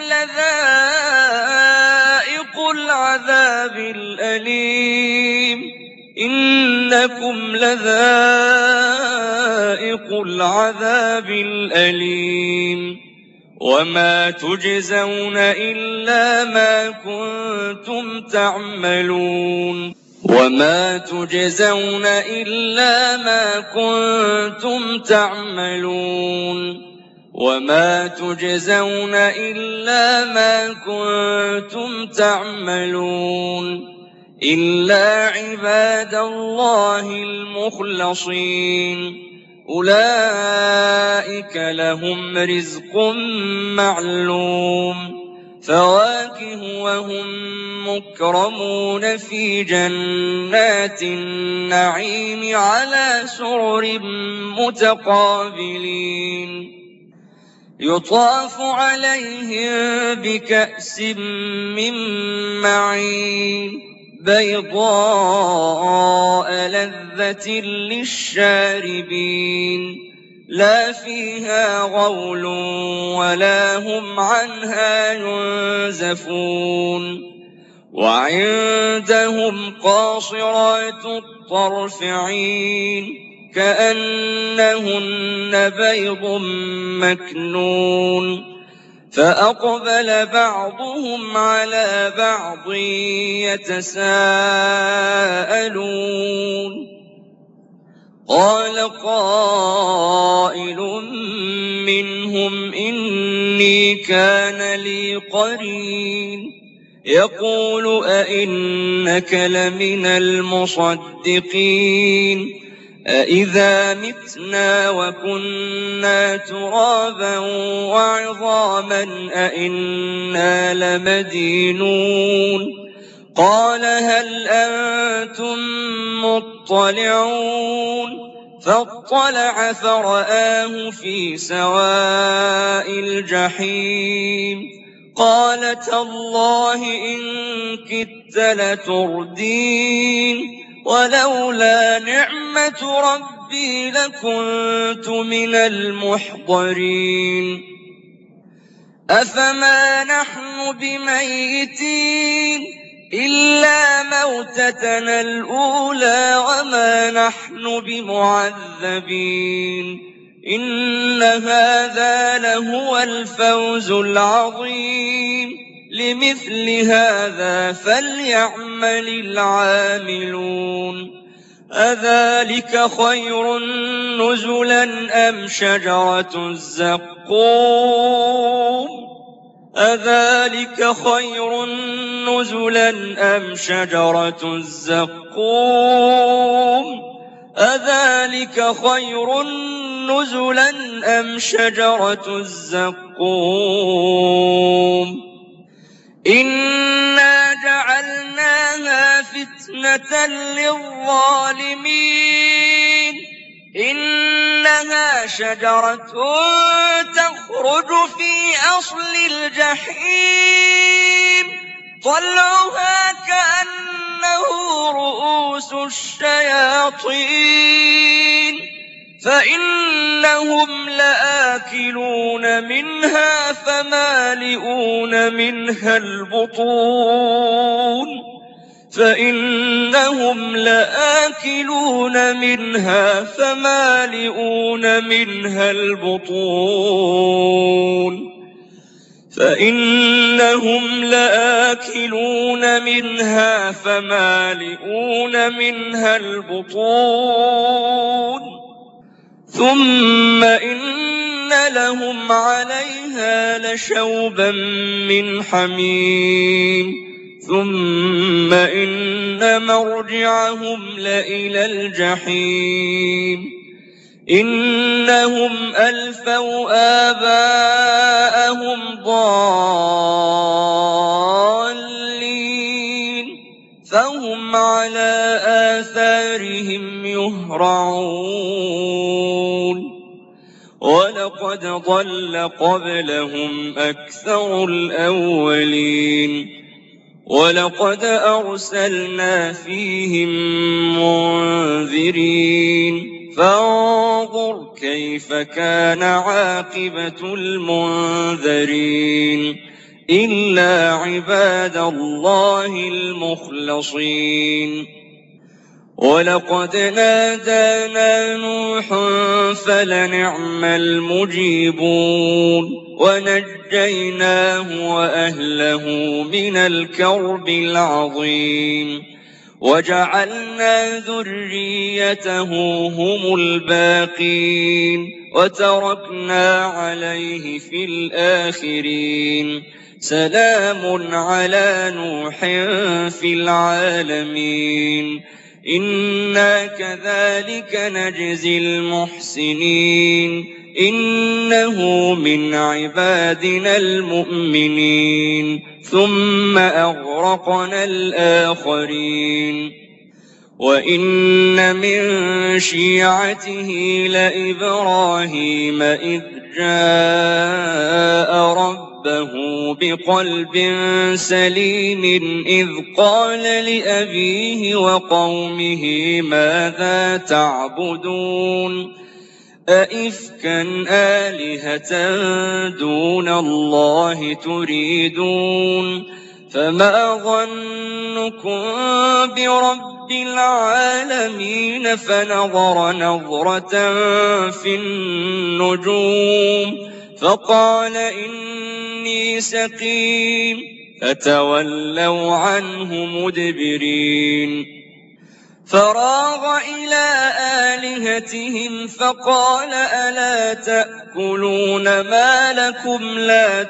لذائق العذاب الأليم إنكم لذائق العذاب الأليم وما تجزون إلا ما كنتم تعملون وما تجزون إلا ما كنتم تعملون وما تجزون إلا ما كنتم تعملون إلا عباد الله المخلصين أولئك لهم رزق معلوم فواكه وهم مكرمون في جنات النعيم على سرر متقابلين يطاف عليهم بكأس من معين بيضاء لذة للشاربين لا فيها غول ولا هم عنها ينزفون وعندهم قاصرات الطرف عين كأنهن بيض مكنون فأقبل بعضهم على بعض يتساءلون قال قائل منهم إني كان لي قرين يقول أئنك لمن المصدقين أإذا متنا وكنا ترابا وعظاما أئنا لمدينون قال هل أنتم مطلعون فاطلع فرآه في سواء الجحيم قال تالله إن كدت لتردين ولولا نعمة ربي لكنت من المحضرين أفما نحن بميتين إلا موتتنا الأولى وما نحن بمعذبين إن هذا لهو الفوز العظيم لمثل هذا فليعمل العاملون أذلك خير نزلا أم شجرة الزقوم أذلك خير نزلا أم شجرة الزقوم أذلك خير نزلا أم شجرة الزقوم إنا جعلناها فتنة للظالمين إنها شجرة تخرج في أصل الجحيم طلعها كأنه رؤوس الشياطين فإنهم لآكلون منها فمالئون منها البطون فإنهم لآكلون منها فمالئون منها البطون فإنهم لآكلون منها فمالئون منها البطون ثم إن لهم عليها لشوبا من حميم ثم إن مرجعهم لإلى الجحيم إنهم ألفوا آباءهم ضالين فهم على آثارهم يهرعون ولقد ضل قبلهم أكثر الأولين ولقد أرسلنا فيهم منذرين فانظر كيف كان عاقبة المنذرين إلا عباد الله المخلصين ولقد نادانا نوح فلنعم المجيبون ونجيناه وأهله من الكرب العظيم وجعلنا ذريته هم الباقين وتركنا عليه في الآخرين سلام على نوح في العالمين إنا كذلك نجزي المحسنين إنه من عبادنا المؤمنين ثم أغرقنا الآخرين وإن من شيعته لإبراهيم إذ جاء ربه بقلب سليم إذ قال لأبيه وقومه ماذا تعبدون أئفكا آلهة دون الله تريدون فما ظنكم برب العالمين فنظر نظرة في النجوم فقال إني سقيم فتولوا عنه مدبرين فراغ إلى آلهتهم فقال ألا تأكلون ما لكم لا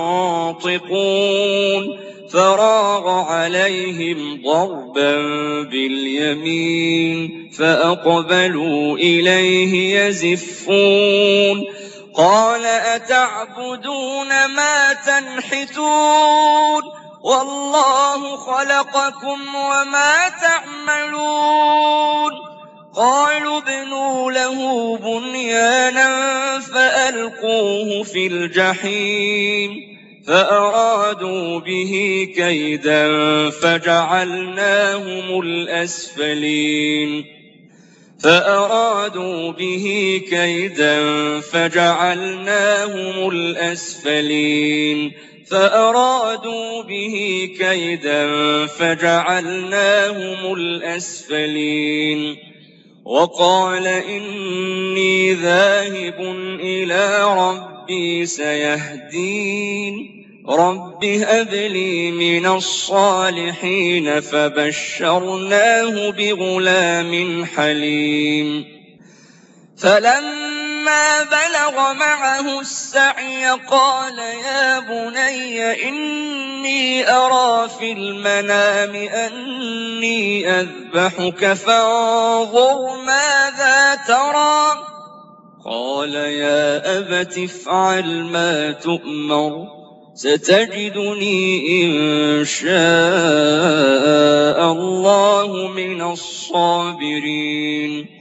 تنطقون فراغ عليهم ضربا باليمين فأقبلوا إليه يزفون قال أتعبدون ما تنحتون والله خلقكم وما تعملون قالوا ابنوا له بنيانا فألقوه في الجحيم فأرادوا به كيدا فجعلناهم الأسفلين فأرادوا به كيدا فجعلناهم الأسفلين فأرادوا به كيدا فجعلناهم الأسفلين وقال إني ذاهب إلى ربي سيهدين رب هب لي من الصالحين فبشرناه بغلام حليم فلما بلغ معه السعي قال يا بني إني أرى في المنام أني أذبحك فانظر ماذا ترى قال يا أبت افعل ما تؤمر ستجدني إن شاء الله من الصابرين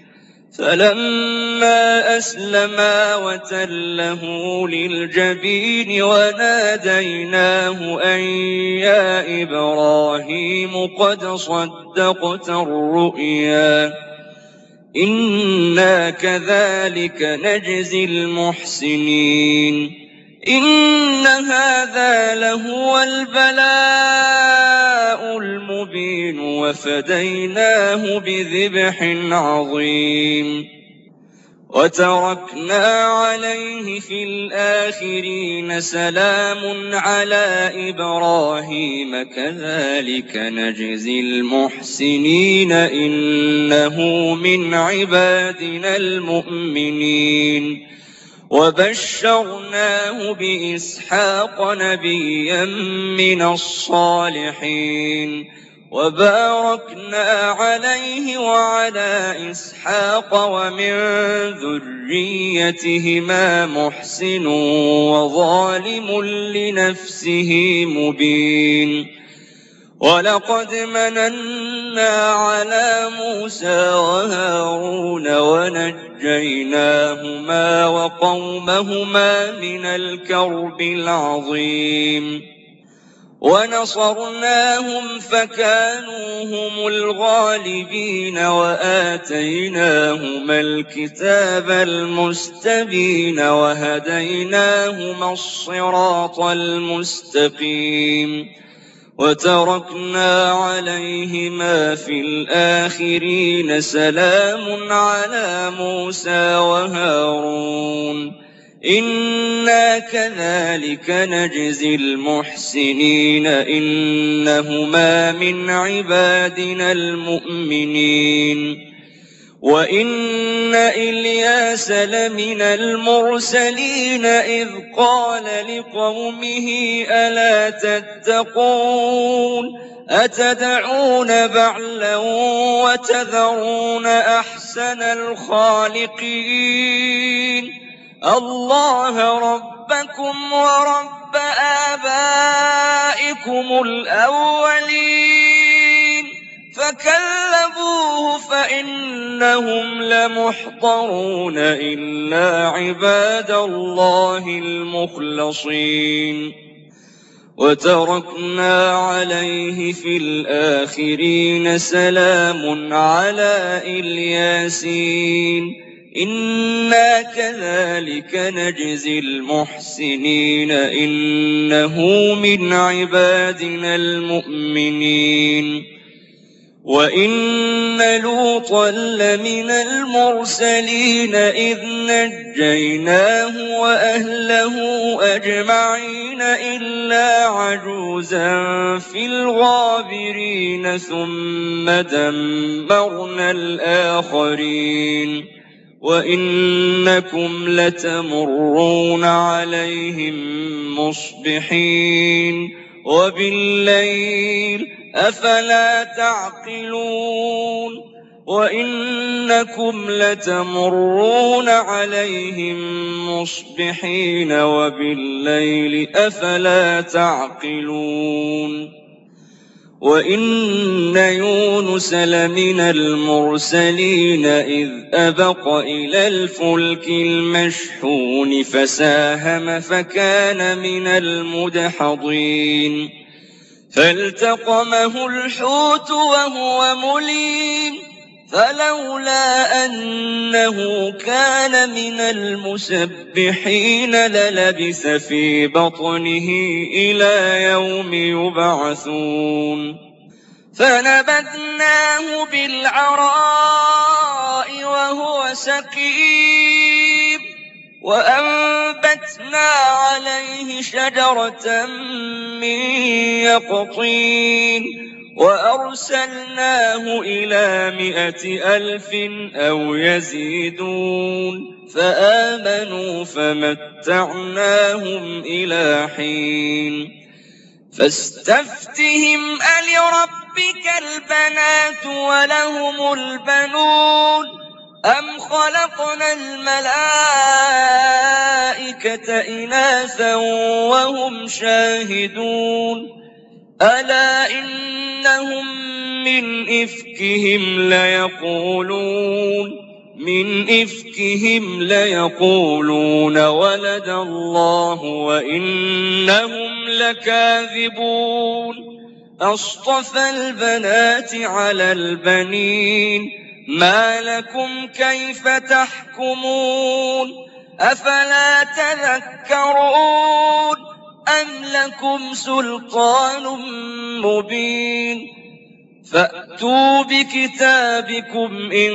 فلما أسلما وتله للجبين وناديناه أن يا إبراهيم قد صدقت الرؤيا إنا كذلك نجزي المحسنين إن هذا لهو البلاء المبين وفديناه بذبح عظيم وتركنا عليه في الآخرين سلام على إبراهيم كذلك نجزي المحسنين إنه من عبادنا المؤمنين وبشرناه بإسحاق نبيا من الصالحين وباركنا عليه وعلى إسحاق ومن ذريتهما محسن وظالم لنفسه مبين ولقد مننا على موسى وهارون ونجيناهما وقومهما من الكرب العظيم ونصرناهم فكانوا هم الغالبين وآتيناهما الكتاب المستبين وهديناهما الصراط المستقيم وتركنا عليهما في الآخرين سلام على موسى وهارون إنا كذلك نجزي المحسنين إنهما من عبادنا المؤمنين وإن إلياس لمن المرسلين إذ قال لقومه ألا تتقون أتدعون بعلا وتذرون أحسن الخالقين الله ربكم ورب آبائكم الأولين فكذبوه فإنهم لمحضرون إلا عباد الله المخلصين وتركنا عليه في الآخرين سلام على الياسين إنا كذلك نجزي المحسنين إنه من عبادنا المؤمنين وإن لوطا لمن المرسلين إذ نجيناه وأهله أجمعين إلا عجوزا في الغابرين ثم دمرنا الآخرين وإنكم لتمرون عليهم مصبحين وبالليل أفلا تعقلون وإنكم لتمرون عليهم مصبحين وبالليل أفلا تعقلون وإن يونس لمن المرسلين إذ أبق إلى الفلك المشحون فساهم فكان من المدحضين فالتقمه الحوت وهو مليم فلولا أنه كان من المسبحين للبث في بطنه إلى يوم يبعثون فنبذناه بالعراء وهو سقيم وأنبتنا عليه شجرة من يقطين وأرسلناه إلى مائة ألف أو يزيدون فآمنوا فمتعناهم إلى حين فاستفتهم ألربك البنات ولهم البنون أم خلقنا الملائكة إناثا وهم شاهدون ألا إنهم من إفكهم ليقولون من إفكهم ليقولون ولد الله وإنهم لكاذبون أصطفى البنات على البنين ما لكم كيف تحكمون أفلا تذكرون أم لكم سلطان مبين فأتوا بكتابكم إن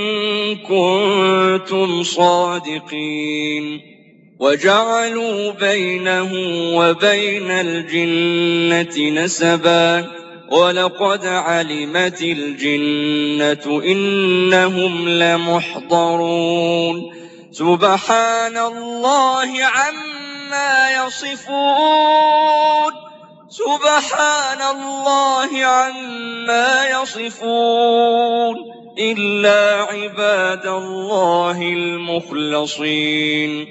كنتم صادقين وجعلوا بينه وبين الجنة نسبا ولقد علمت الجنة إنهم لمحضرون سبحان الله عما يصفون سبحان الله عما يصفون إلا عباد الله المخلصين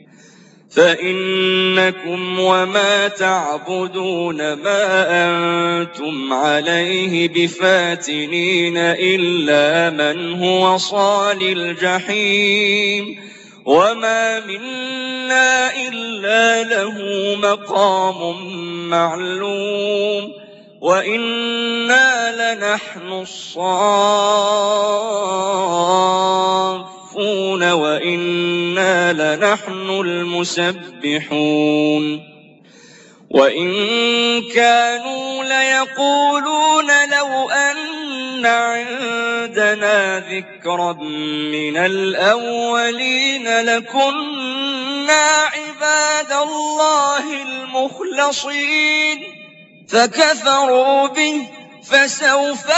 فإنكم وما تعبدون ما أنتم عليه بفاتنين إلا من هو صال الجحيم وما منا إلا له مقام معلوم وإنا لنحن الصافون وإنا لنحن المسبحون وإن كانوا ليقولون لو أن عندنا ذكرا من الأولين لكنا عباد الله المخلصين فكفروا به فسوف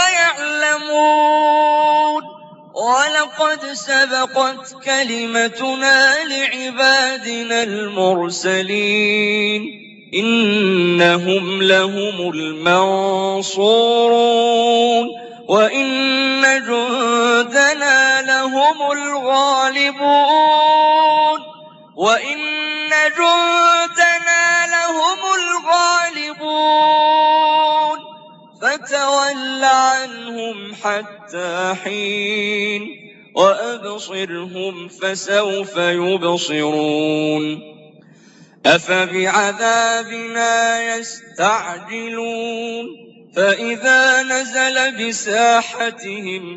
يعلمون ولقد سبقت كلمتنا لعبادنا المرسلين إنهم لهم المنصورون وإن جندنا لهم الغالبون وإن جندنا لهم الغالبون فتول عنهم حتى حين وأبصرهم فسوف يبصرون أفبعذابنا يستعجلون فإذا نزل بساحتهم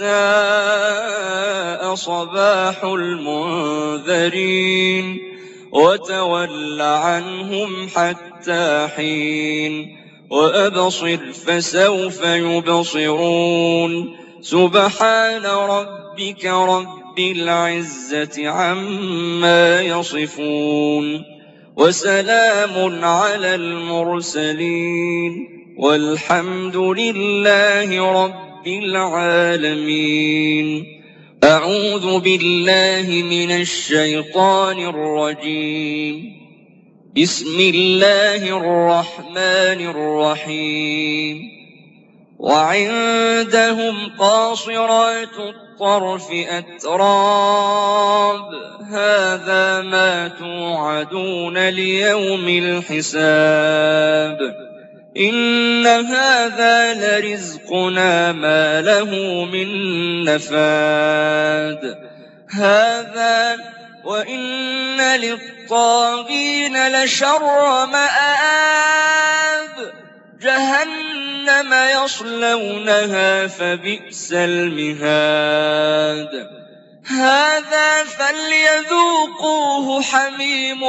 فساء صباح المنذرين وتول عنهم حتى حين وأبصر فسوف يبصرون سبحان ربك رب العزة عما يصفون وسلام على المرسلين والحمد لله رب العالمين أعوذ بالله من الشيطان الرجيم بسم الله الرحمن الرحيم وعندهم قاصرات الطرف أتراب هذا ما توعدون ليوم الحساب إن هذا لرزقنا ما له من نفاد هذا وإن للطاغين لشر مآب جهنم يصلونها فبئس المهاد هذا فليذوقوه حميم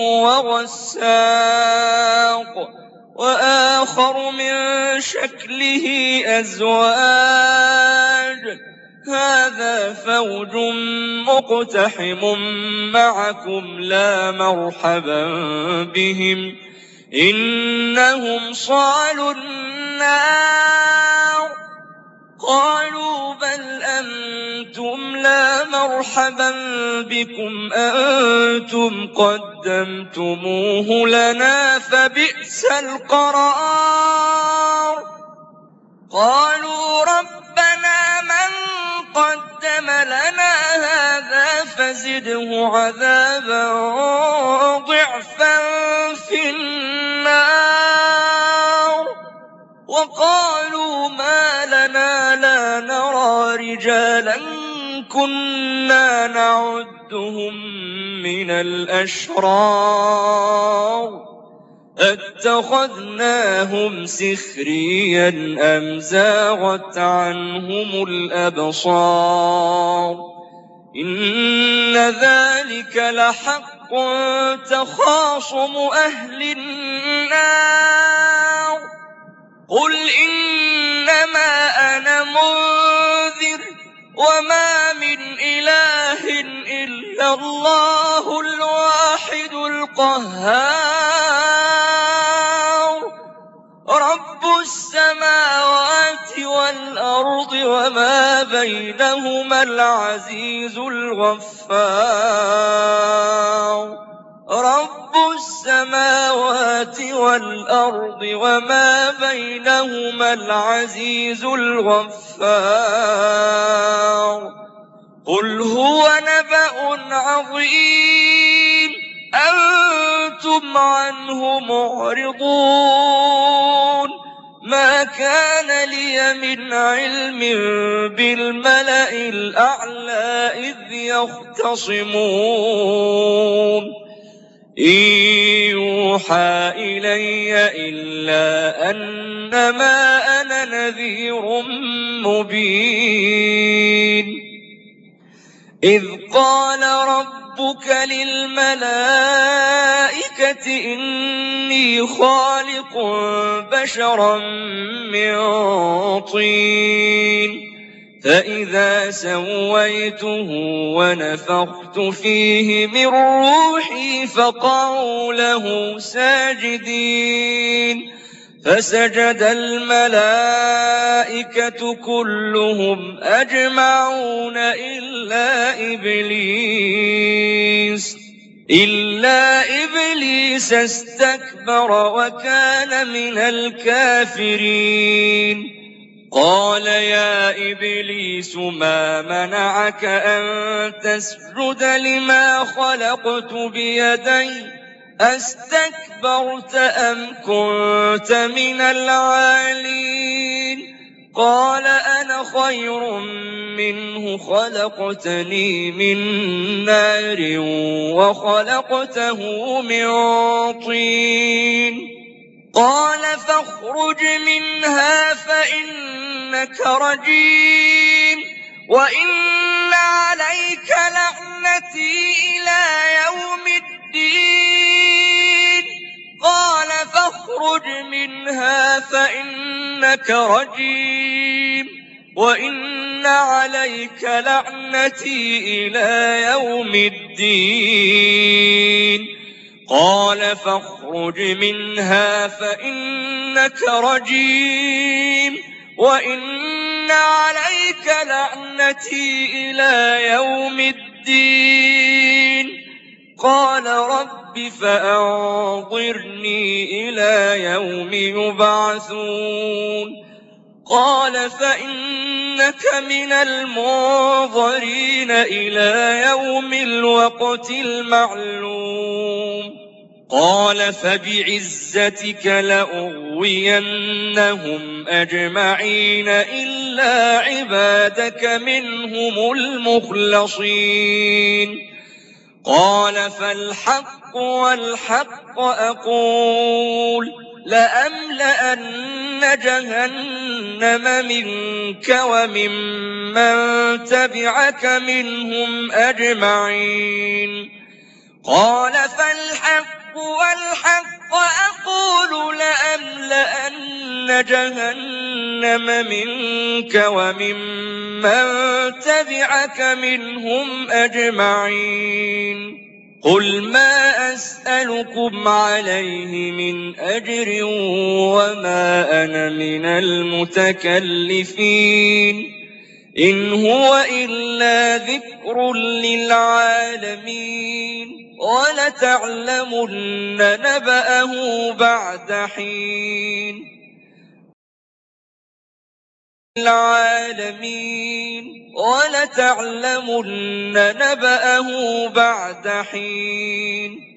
وغساق وآخر من شكله أزواج هذا فوج مقتحم معكم لا مرحبا بهم إنهم صالوا النار قالوا بل أنتم لا مرحبا بكم أنتم قدمتموه لنا فبئس القرار قالوا ربنا من قدم لنا هذا فزده عذابا ضعفا في النار وقالوا ما لنا لا نرى رجالا كنا نعدهم من الأشرار أتخذناهم سخريا أم زاغت عنهم الأبصار إن ذلك لحق تخاصم أهل النار قل إنما أنا منذر وما من إله إلا الله الواحد القهار رب السماوات والأرض وما بينهما العزيز الغفار رب السماوات والأرض وما بينهما العزيز الغفار قل هو نبأ عظيم أنتم عنه معرضون ما كان لي من علم بالملأ الأعلى إذ يختصمون إن يوحى إلي إلا أنما أنا نذير مبين إذ قال ربك للملائكة إني خالق بشرا من طين فإذا سويته ونفخت فيه من روحي فقعوا له ساجدين فسجد الملائكة كلهم أجمعون إلا إبليس إلا إبليس استكبر وكان من الكافرين قال يا إبليس ما منعك أن تسجد لما خلقت بيدي أستكبرت أم كنت من العالين قال أنا خير منه خلقتني من نار وخلقته من طين قال فاخرج منها فإنك رجيم وإن عليك لعنتي إلى يوم الدين قال فاخرج منها فإنك رجيم وإن عليك لعنتي إلى يوم الدين قال فاخرج منها فإنك رجيم وإن عليك لعنتي إلى يوم الدين قال رب فأنظرني إلى يوم يبعثون قال فإنك من المنظرين إلى يوم الوقت المعلوم قال فبعزتك لأغوينهم أجمعين إلا عبادك منهم المخلصين قال فالحق والحق أقول لأملأن جهنم منك وممن تبعك منهم أجمعين قال فالحق والحق أقول لأملأن جهنم منك وممن تبعك منهم أجمعين قل ما أسألكم عليه من أجر وما أنا من المتكلفين إن هو إلا ذكر للعالمين ولتعلمن نبأه بعد حين العالمين ولتعلمن نبأه بعد حين